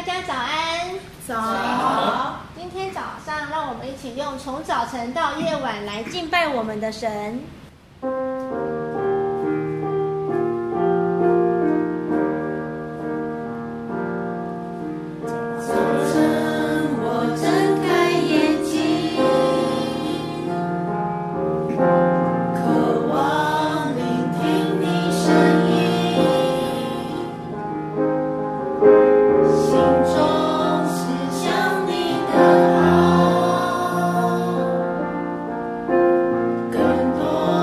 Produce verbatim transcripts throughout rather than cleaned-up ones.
大家早安。 早。 今天早上，让我们一起用从早晨到夜晚来敬拜我们的神。 更多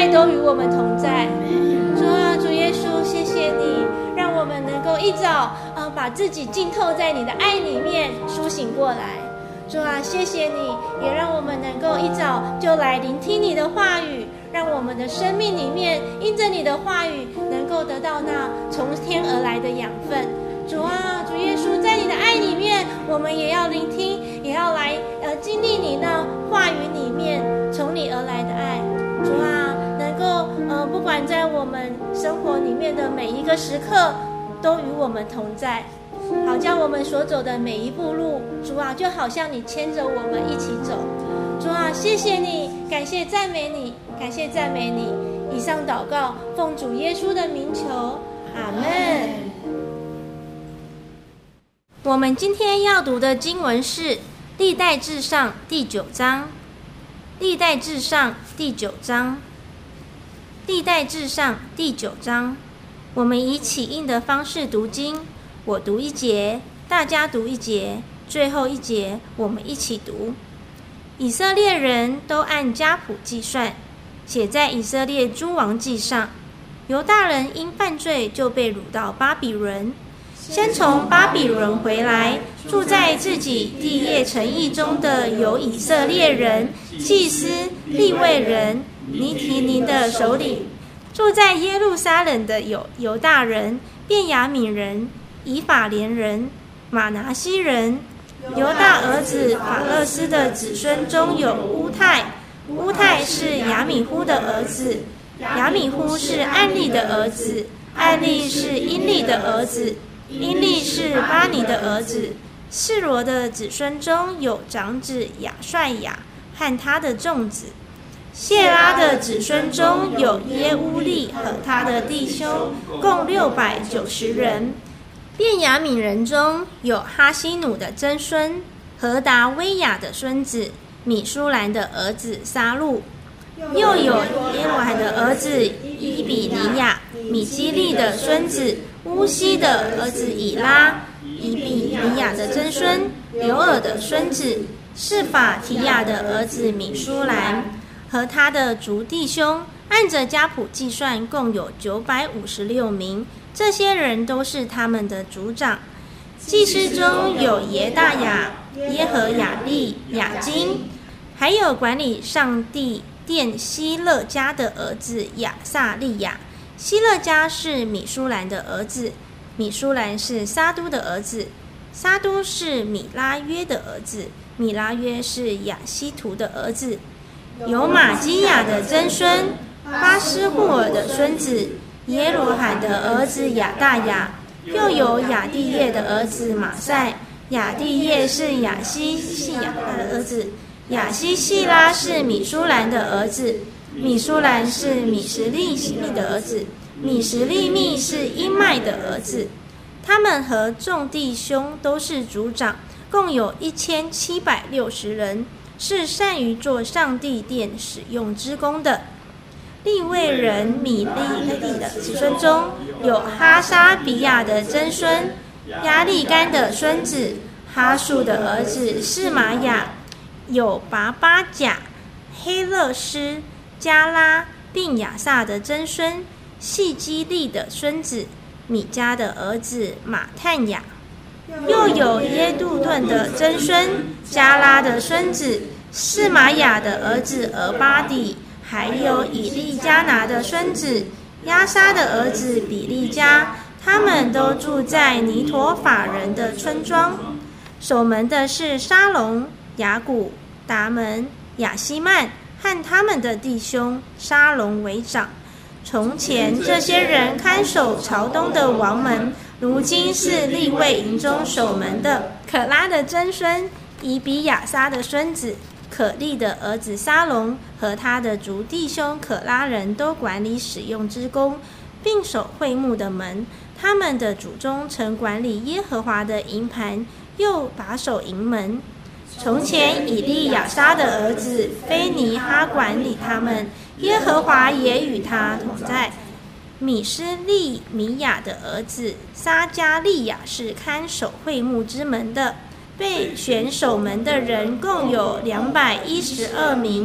爱都与我们同在。主啊，主耶稣，谢谢你，让我们能够一早呃把自己浸透在你的爱里面，苏醒过来。主啊，谢谢你，也让我们能够一早就来聆听你的话语，让我们的生命里面因着你的话语能够得到那从天而来的养分。主啊，主耶稣，在你的爱里面，我们也要聆听，也要来呃经历你那话语里面从你而来的爱。主啊，能够呃不管在我们生活里面的每一个时刻，都与我们同在，好将我们所走的每一步路，主啊，就好像你牵着我们一起走。主啊，谢谢你，感谢赞美你，感谢赞美你。以上祷告，奉主耶稣的名求，阿们。我们今天要读的经文是历代志上第九章。历代志上第九章，历代志上第九章，我们以起印的方式读经，我读一节，大家读一节，最后一节我们一起读。以色列人都按家谱计算，写在以色列诸王记上。犹大人因犯罪就被掳到巴比伦，先从巴比伦回来，住在自己地业城邑中的有以色列人、祭司、利未人、尼提宁的首领；住在耶路撒冷的有犹大人、便雅悯人、以法莲人、马拿西人。犹大儿子法勒斯的子孙中有乌泰，乌泰是亚米忽的儿子，亚米忽是暗利的儿子，暗利是因利的儿子，因利是巴尼的儿子。示罗的子孙中有长子亚帅亚和他的众子。谢拉的子孙中有耶乌利和他的弟兄，共六百九十人。便雅悯人中有哈西努的曾孙何达威亚的孙子米舒兰的儿子沙路，又有耶罗罕的儿子伊比尼亚米基利的孙子乌西的儿子以拉，伊比尼亚的曾孙刘尔的孙子是法提亚的儿子米舒兰和他的族弟兄，按着家谱计算共有九百五十六名，这些人都是他们的族长。祭司中有耶大雅、耶和雅利、雅金，还有管理上帝殿希勒家的儿子亚撒利亚。希勒家是米舒兰的儿子，米舒兰是撒都的儿子，撒都是米拉约的儿子，米拉约是亚希图的儿子。有马基亚的曾孙巴斯户尔的孙子耶罗罕的儿子亚大雅，又有亚地业的儿子马赛，亚地业是亚西细亚的儿子，亚西细拉是米舒兰的儿子，米舒兰是米什利密的儿子，米什利密是因麦的儿子。他们和众弟兄都是族长，共有一千七百六十人，是善于做上帝殿使用之工的。利未人米利利的子孙中有哈沙比亚的曾孙亚利干的孙子哈树的儿子示玛雅，有拔巴甲、黑勒斯、加拉并亚萨的曾孙细基利的孙子米迦的儿子马探雅，又有耶杜顿的曾孙加拉的孙子示玛雅的儿子俄巴底，还有以利加拿的孙子亚沙的儿子比利加，他们都住在尼陀法人的村庄。守门的是沙龙、雅古、达门、亚西曼和他们的弟兄，沙龙为长。从前这些人看守朝东的王门，如今是利未营中守门的。可拉的曾孙以比亚撒的孙子可利的儿子沙龙和他的族弟兄可拉人都管理使用之工，并守会幕的门。他们的祖宗曾管理耶和华的营盘，又把守营门。从前以利亚撒的儿子菲尼哈管理他们，耶和华也与他同在。米斯利米亚的儿子撒加利亚是看守会幕之门的。被选守门的人共有两百一十二名，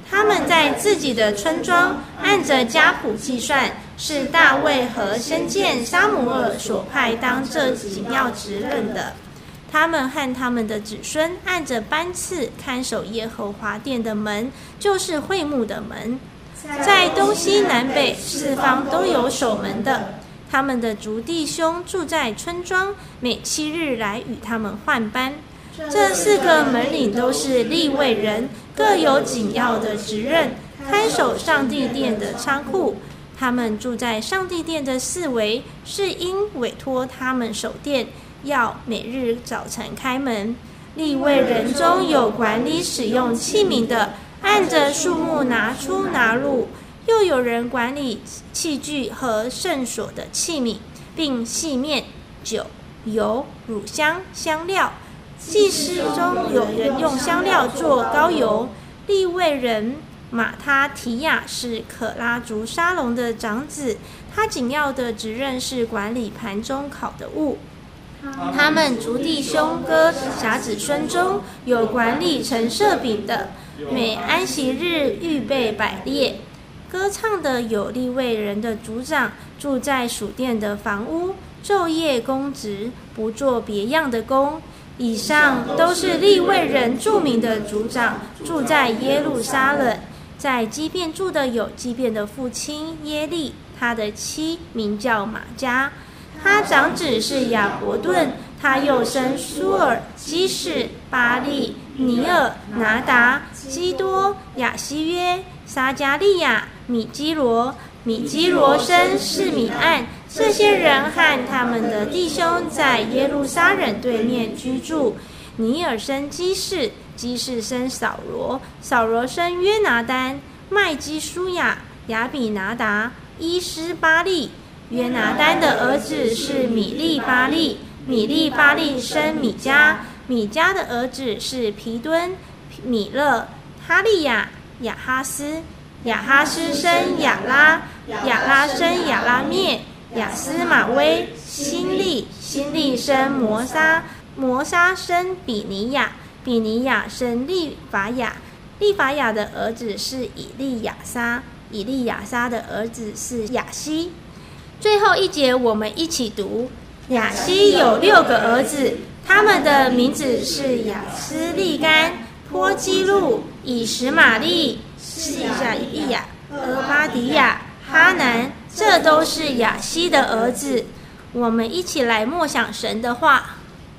他们在自己的村庄按着家谱计算，是大卫和先见撒母耳所派当这紧要职任的。他们和他们的子孙按着班次看守耶和华殿的门，就是会幕的门，在东西南北四方都有守门的。他们的族弟兄住在村庄，每七日来与他们换班。这四个门领都是利未人，各有紧要的职任，看守上帝殿的仓库。他们住在上帝殿的四围，是因委托他们守殿，要每日早晨开门。利未人中有管理使用器皿的，按着数目拿出拿入；又有人管理器具和圣所的器皿，并细面、酒、油、乳香、香料。祭司中有人用香料做膏油。利未人马他提亚是可拉族沙龙的长子，他紧要的职任是管理盘中烤的物。他们族弟兄哥辖子孙中有管理陈设饼的，每安息日预备摆列。歌唱的有利未人的族长，住在属殿的房屋，昼夜公职，不做别样的工。以上都是利未人著名的族长，住在耶路撒冷。在基遍住的有基遍的父亲耶利，他的妻名叫玛加，他长子是亚伯顿，他又生苏尔、基士、巴利、尼尔、拿达、基多、亚西约、撒加利亚、米基罗。米基罗生示米暗。这些人和他们的弟兄在耶路撒冷对面居住。尼尔生基士，基士生扫罗，扫罗生约拿单、麦基舒亚、亚比拿达、伊斯巴利。约拿单的儿子是米利巴利，米利巴利生米迦，米迦的儿子是皮敦、米勒、哈利亚、亚哈斯。亚哈斯生亚拉，亚拉生亚拉灭、亚斯玛威、辛利，辛利生摩沙，摩沙生比尼亚，比尼亚生利法亚，利法亚的儿子是以利亚撒，以利亚撒的儿子是亚西。最后一节我们一起读：亚西有六个儿子，他们的名字是亚斯利干、波基路、以实玛利、西亚利亚、俄巴迪亚、哈南，这都是亚西的儿子。我们一起来默想神的话。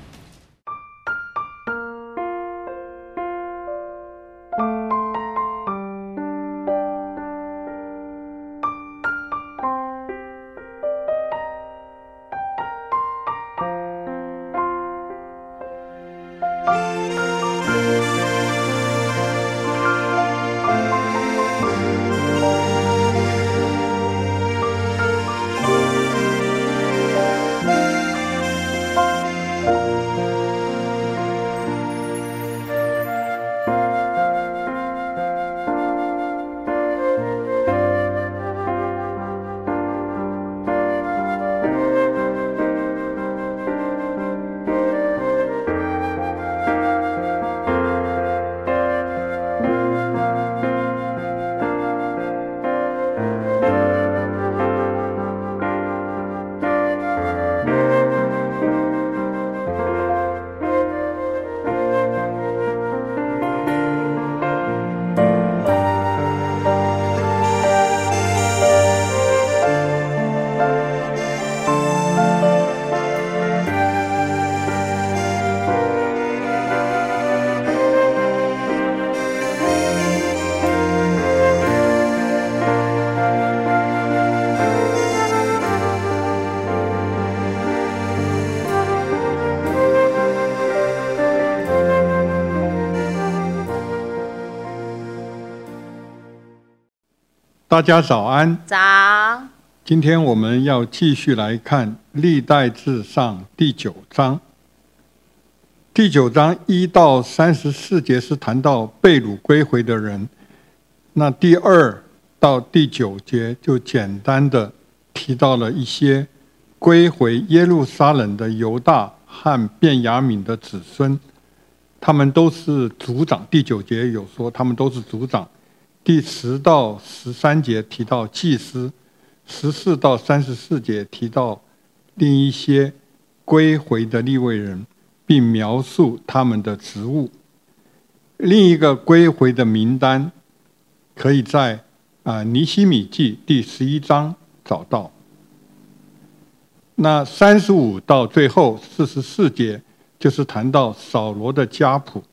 大家早安。 早。 今天我们要继续来看历代志上第九章。第九章一到三十四节是谈到被掳归回的人，那第二到第九节就简单的提到了一些归回耶路撒冷的犹大和便雅悯的子孙，他们都是族长。第九节有说他们都是族长。 第十到十三节提到祭司，十四到三十四节提到另一些归回的利未人，并描述他们的职务。另一个归回的名单可以在啊、呃、尼希米记第十一章找到。那三十五到最后四十四节就是谈到扫罗的家谱。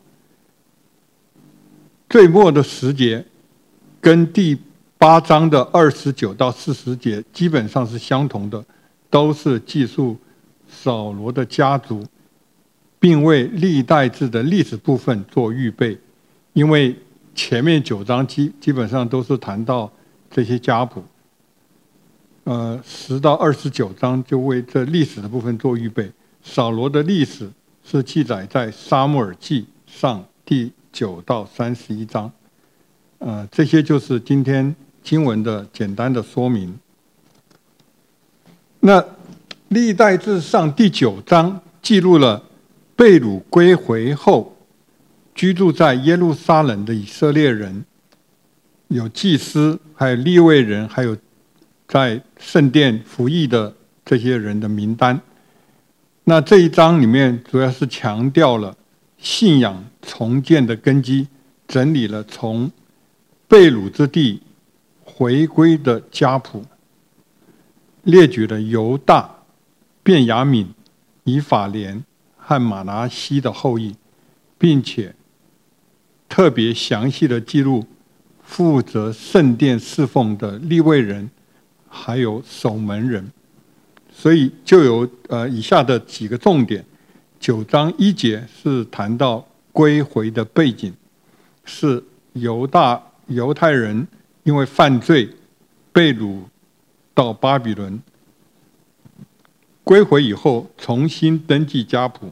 最末的十节跟第八章的二十九到四十节基本上是相同的，都是记述扫罗的家族，并为历代志的历史部分做预备。因为前面九章基基本上都是谈到这些家谱，呃，十到二十九章就为这历史的部分做预备。扫罗的历史是记载在撒母耳记上第九到三十一章，呃，这些就是今天经文的简单的说明。那历代志上第九章记录了被掳归回后居住在耶路撒冷的以色列人，有祭司，还有利未人，还有在圣殿服役的这些人的名单。那这一章里面主要是强调了信仰重建的根基，整理了从被掳之地回归的家谱，列举了犹大、便雅悯、以法莲和马拿西的后裔，并且特别详细的记录负责圣殿侍奉的利未人，还有守门人。所以就有呃以下的几个重点。九章一节是谈到归回的背景，是犹大犹太人因为犯罪被掳到巴比伦，归回以后重新登记家谱。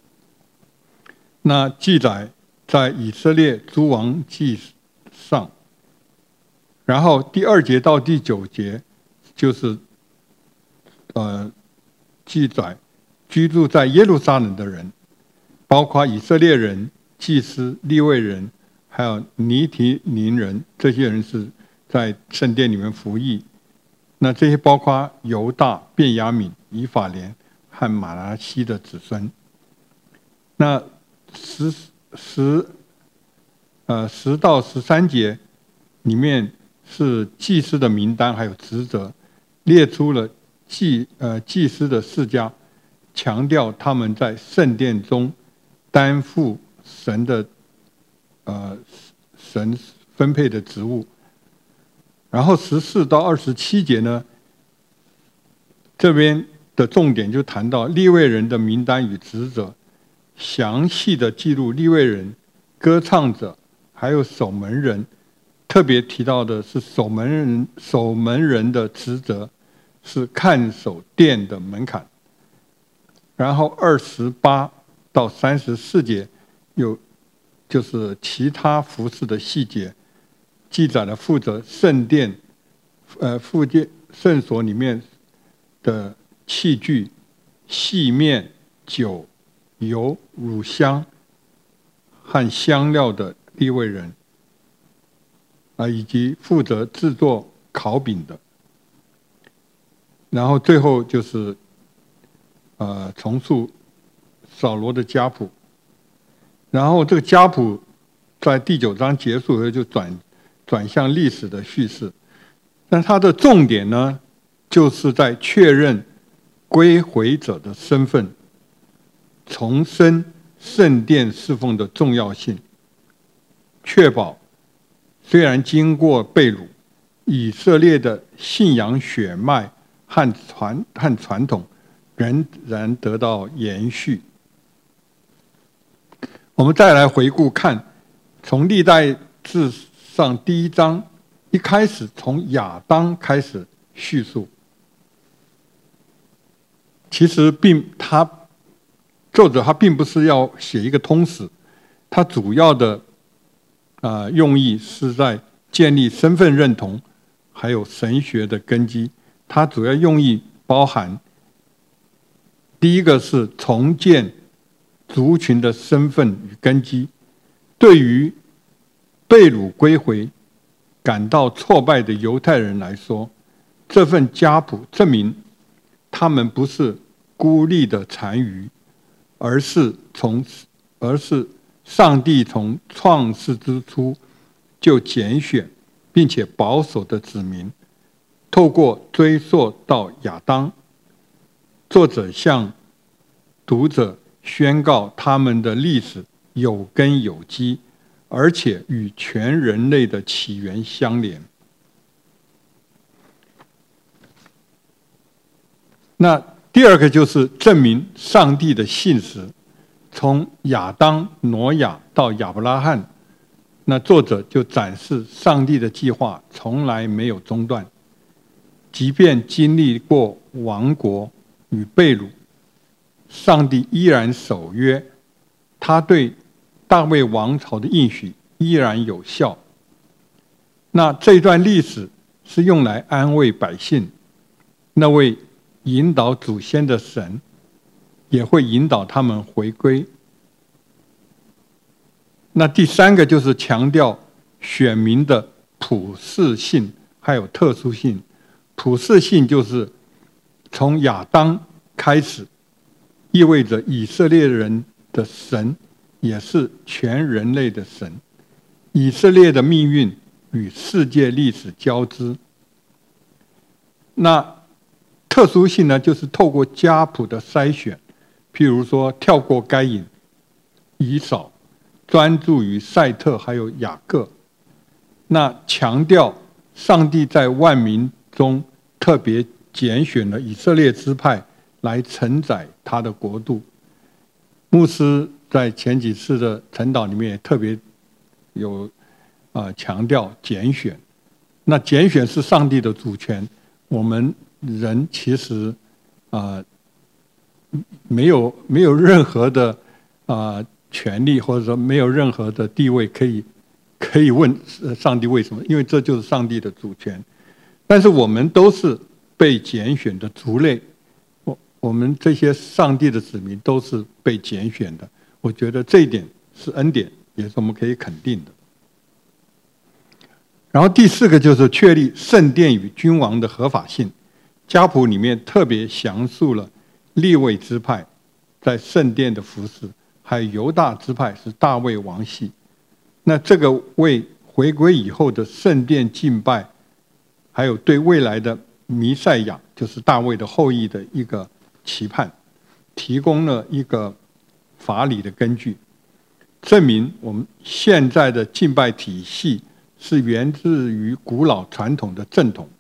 那记载在以色列诸王记上。然后第二节到第九节就是呃记载居住在耶路撒冷的人，包括以色列人、祭司、利未人，还有尼提宁人，这些人是在圣殿里面服役。那这些包括犹大、便雅悯、以法莲和马拿西的子孙。那十十呃十到十三节里面是祭司的名单还有职责，列出了祭呃祭司的世家，强调他们在圣殿中担负神的呃神分配的职务。然后十四到二十七节呢，这边的重点就谈到利未人的名单与职责，详细的记录利未人、歌唱者还有守门人。特别提到的是守门人守门人的职责是看守殿的门槛。然后二十八到三十四节有就是其他服事的细节，记载了负责圣殿呃附近圣所里面的器具、细面、酒、油、乳香和香料的利未人，啊，以及负责制作烤饼的。然后最后就是呃重述扫罗的家谱。然后这个家谱在第九章结束后就转转向历史的叙事，但它的重点呢，就是在确认归回者的身份，重申圣殿侍奉的重要性，确保虽然经过被掳，以色列的信仰血脉和传和传统仍然得到延续。我们再来回顾看，从历代志上第一章一开始，从亚当开始叙述。其实并他作者他并不是要写一个通史，他主要的呃用意是在建立身份认同，还有神学的根基。它主要用意包含，第一个是重建族群的身份与根基，对于被掳归回感到挫败的犹太人来说，这份家谱证明他们不是孤立的残余，而是从而是上帝从创世之初就拣选并且保守的子民。透过追溯到亚当，作者向读者宣告他们的历史有根有基，而且与全人类的起源相连。那第二个就是证明上帝的信实，从亚当、挪亚到亚伯拉罕，那作者就展示上帝的计划从来没有中断，即便经历过亡国与被掳，上帝依然守约，他对大卫王朝的应许依然有效。那这段历史是用来安慰百姓，那位引导祖先的神也会引导他们回归。那第三个就是强调选民的普世性还有特殊性。普世性就是从亚当开始，意味着以色列人的神也是全人类的神，以色列的命运与世界历史交织。那特殊性呢，就是透过家谱的筛选，譬如说跳过该隐、以扫，专注于赛特还有雅各。那强调上帝在万民中特别拣选了以色列支派来承载他的国度。牧师在前几次的晨祷里面也特别有啊、呃、强调拣选。那拣选是上帝的主权，我们人其实啊、呃、没有没有任何的啊、呃、权利，或者说没有任何的地位可以可以问上帝为什么，因为这就是上帝的主权。但是我们都是被拣选的族类，我我们这些上帝的子民都是被拣选的。我觉得这一点是恩典，也是我们可以肯定的。然后第四个就是确立圣殿与君王的合法性。家谱里面特别详述了利未支派在圣殿的服事，还有犹大支派是大卫王系。那这个为回归以后的圣殿敬拜，还有对未来的弥赛亚，就是大卫的后裔的一个期盼，提供了一个法理的根据，证明我们现在的敬拜体系是源自于古老传统的正统。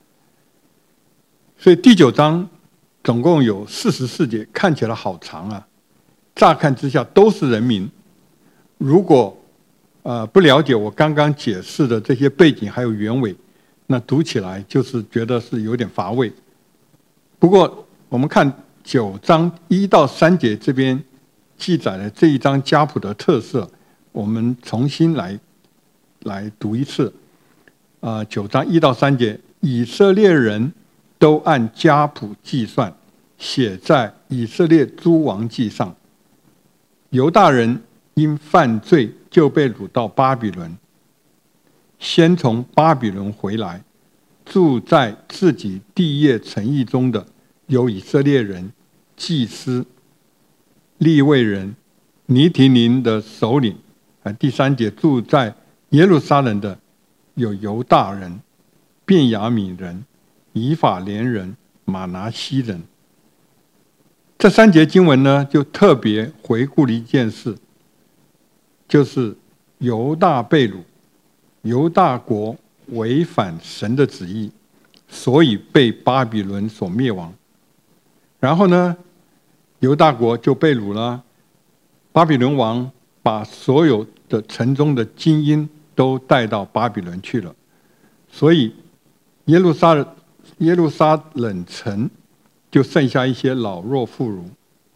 所以第九章总共有四十四节，看起来好长啊，乍看之下都是人名。如果呃不了解我刚刚解释的这些背景还有原委，那读起来就是觉得是有点乏味。不过我们看九章一到三节这边记载了这一章家谱的特色，我们重新来来读一次。啊、呃，九章一到三节，以色列人都按家谱计算，写在以色列诸王记上。犹大人因犯罪就被掳到巴比伦，先从巴比伦回来，住在自己地业城邑中的有以色列人、祭司、利未人、尼提宁的首领。啊，第三节，住在耶路撒冷的有犹大人、便雅悯人、以法莲人、马拿西人。这三节经文呢，就特别回顾了一件事，就是犹大被掳，犹大国违反神的旨意，所以被巴比伦所灭亡。然后呢，犹大国就被掳了，巴比伦王把所有的城中的精英都带到巴比伦去了，所以耶路撒冷耶路撒冷城就剩下一些老弱妇孺。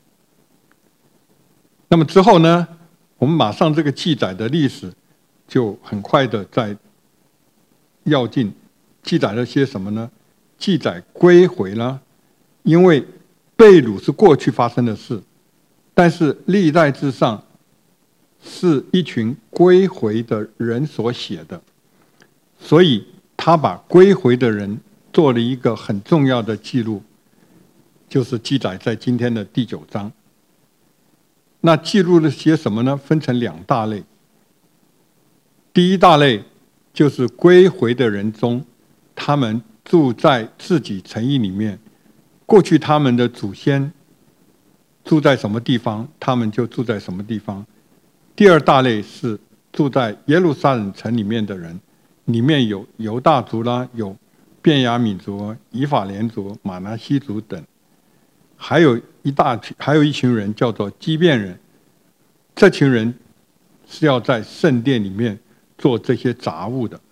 那么之后呢，我们马上这个记载的历史就很快的在要进，记载了些什么呢？记载归回了，因为被掳是过去发生的事，但是历代志上是一群归回的人所写的， 所以他把归回的人做了一个很重要的记录，就是记载在今天的第九章。那记录了些什么呢？分成两大类。第一大类就是归回的人中，他们住在自己城邑里面，过去他们的祖先住在什么地方，他们就住在什么地方。第二大类是住在耶路撒冷城里面的人，里面有犹大族啦，有便雅悯族、以法莲族、马拿西族等，还有一大群，还有一群人叫做基遍人。这群人是要在圣殿里面做这些杂物的。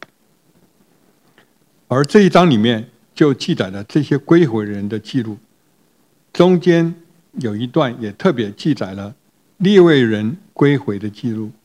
而这一章里面就记载了这些归回人的记录，中间有一段也特别记载了利未人归回的记录。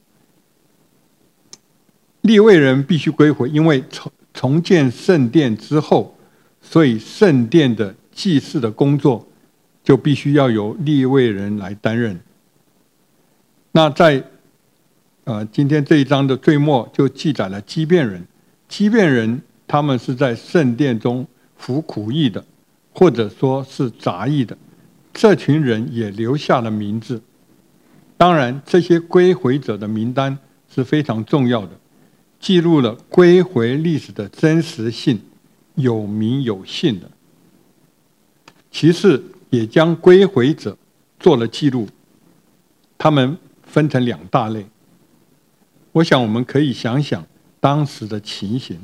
利未人必须归回，因为重重建圣殿之后，所以圣殿的祭祀的工作就必须要由利未人来担任。那在呃今天这一章的最末就记载了基遍人，基遍人他们是在圣殿中服苦役的，或者说是杂役的，这群人也留下了名字。当然，这些归回者的名单是非常重要的，记录了归回历史的真实性，有名有姓的。其次，也将归回者做了记录，他们分成两大类。我想我们可以想想当时的情形。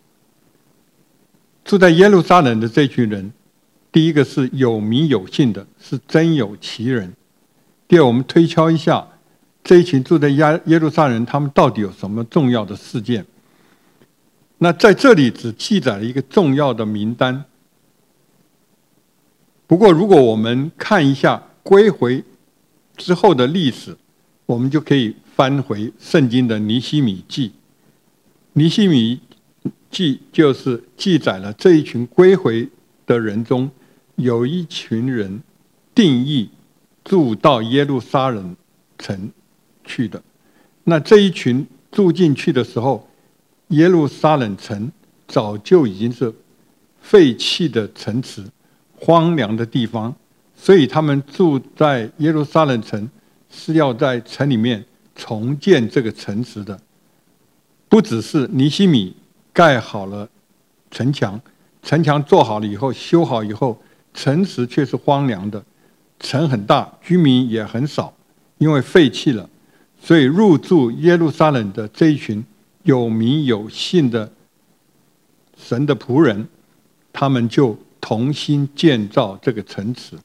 住在耶路撒冷的这群人，第一个是有名有姓的，是真有其人。第二，我们推敲一下这一群住在耶耶路撒冷，他们到底有什么重要的事件？那在这里只记载了一个重要的名单。不过，如果我们看一下归回之后的历史，我们就可以翻回圣经的尼希米记。尼希米记就是记载了这一群归回的人中，有一群人定义住到耶路撒冷城去的。那这一群住进去的时候，耶路撒冷城早就已经是废弃的城池，荒凉的地方，所以他们住在耶路撒冷城是要在城里面重建这个城池的。不只是尼希米盖好了城墙，城墙做好了以后，修好以后，城池却是荒凉的，城很大，居民也很少，因为废弃了。所以入住耶路撒冷的这一群有名有姓的神的仆人，他们就同心建造这个城池。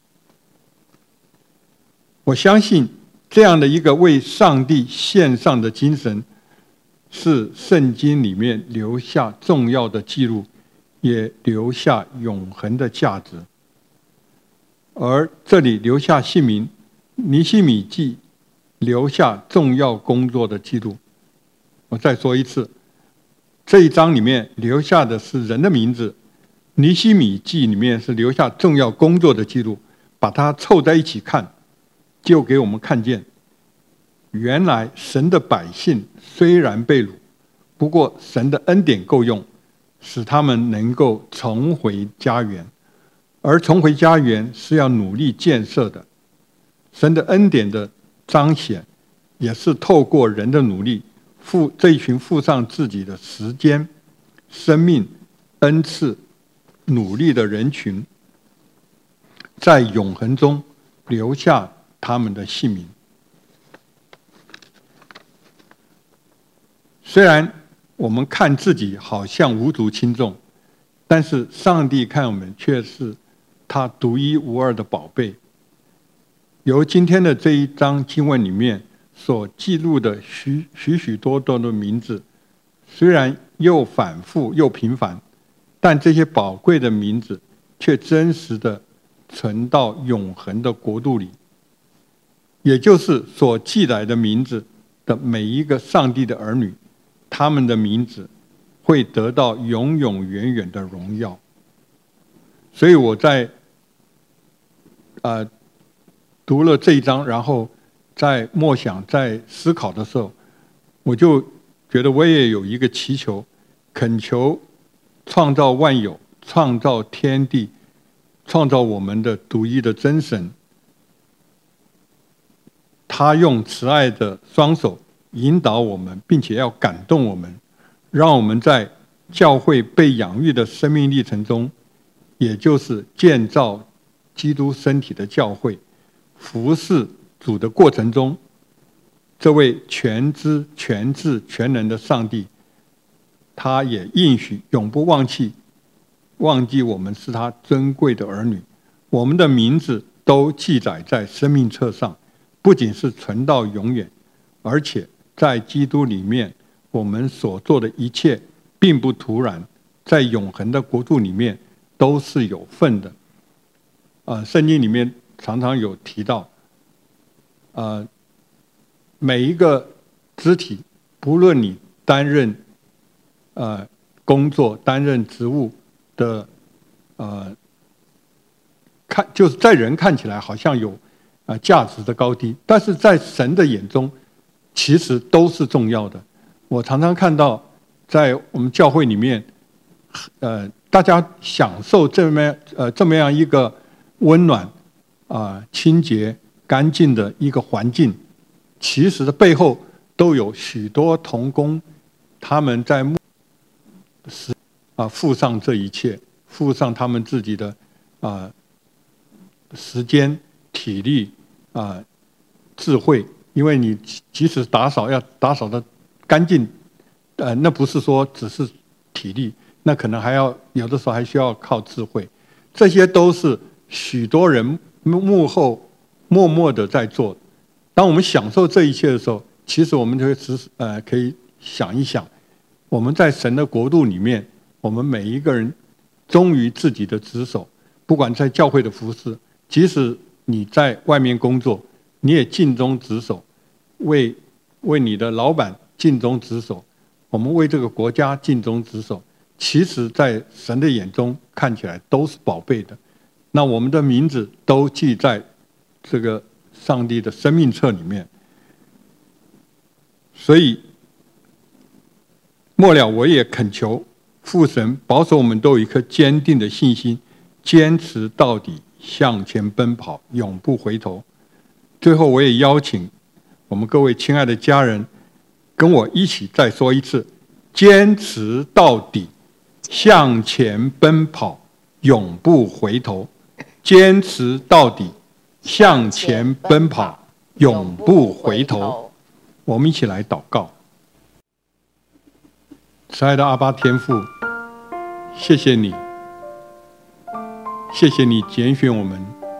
我相信这样的一个为上帝献上的精神，是圣经里面留下重要的记录，也留下永恒的价值。而这里留下姓名，尼希米记留下重要工作的记录。我再说一次，这一章里面留下的是人的名字，尼希米记里面是留下重要工作的记录，把它凑在一起看，就给我们看见，原来神的百姓虽然被掳，不过神的恩典够用，使他们能够重回家园。而重回家园是要努力建设的，神的恩典的彰显也是透过人的努力，付这一群付上自己的时间、生命、恩赐、努力的人群，在永恒中留下他们的姓名。虽然我们看自己好像无足轻重，但是上帝看我们却是他独一无二的宝贝。由今天的这一章经文里面所记录的许许许多多的名字，虽然又反复又频繁，但这些宝贵的名字却真实的存到永恒的国度里。也就是所记载的名字的每一个上帝的儿女，他们的名字会得到永永远远的荣耀。所以我在呃读了这一章，然后在默想、在思考的时候，我就觉得我也有一个祈求， 恳求创造万有、创造天地、创造我们的独一的真神，他用慈爱的双手引导我们，并且要感动我们，让我们在教会被养育的生命历程中，也就是建造基督身体的教会，服侍主的过程中，这位全知全智全能的上帝，他也应许永不忘记忘记我们是他尊贵的儿女，我们的名字都记载在生命册上，不仅是存到永远，而且在基督里面，我们所做的一切并不突然，在永恒的国度里面都是有份的。呃，圣经里面常常有提到，呃，每一个肢体，不论你担任呃工作、担任职务的，呃，看就是在人看起来好像有啊、呃、价值的高低，但是在神的眼中，其实都是重要的。我常常看到，在我们教会里面，呃，大家享受这么呃这么样一个温暖啊、呃、清洁、干净的一个环境，其实的背后都有许多同工，他们在时啊付上这一切，付上他们自己的啊、呃、时间、体力啊、呃、智慧，因为你即使打扫要打扫的干净，呃，那不是说只是体力，那可能还要有的时候还需要靠智慧，这些都是许多人幕后默默的在做。当我们享受这一切的时候，其实我们就会只呃可以想一想，我们在神的国度里面，我们每一个人忠于自己的职守，不管在教会的服事，即使你在外面工作，你也尽忠职守，为为你的老板尽忠职守，我们为这个国家尽忠职守，其实在神的眼中看起来都是宝贝的。那我们的名字都记在这个上帝的生命册里面。所以末了我也恳求父神保守我们都有一颗坚定的信心，坚持到底，向前奔跑，永不回头。最后我也邀请我们各位亲爱的家人跟我一起再说一次，坚持到底，向前奔跑，永不回头。坚持到底，向前奔跑，永不回头。我们一起来祷告。慈爱的阿爸天父，谢谢你，谢谢你拣选我们，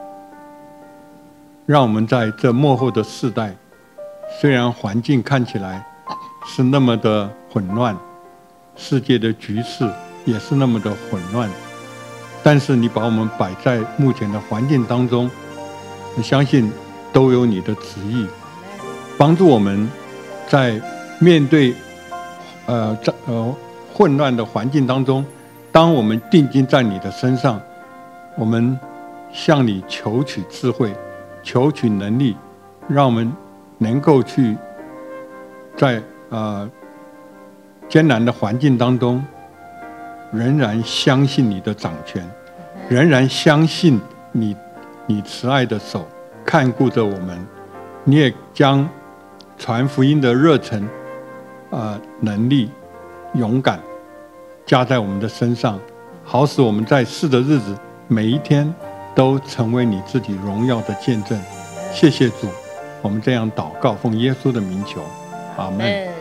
让我们在这末后的世代，虽然环境看起来是那么的混乱，世界的局势也是那么的混乱，但是你把我们摆在目前的环境当中，我相信都有你的旨意，帮助我们在面对呃呃混乱的环境当中，当我们定睛在你的身上，我们向你求取智慧，求取能力，让我们能够去在呃艰难的环境当中，仍然相信你的掌权，仍然相信你你慈爱的手看顾着我们，你也将传福音的热忱、呃能力、勇敢加在我们的身上，好使我们在世的日子每一天都成为你自己荣耀的见证。谢谢主，我们这样祷告，奉耶稣的名求，阿们。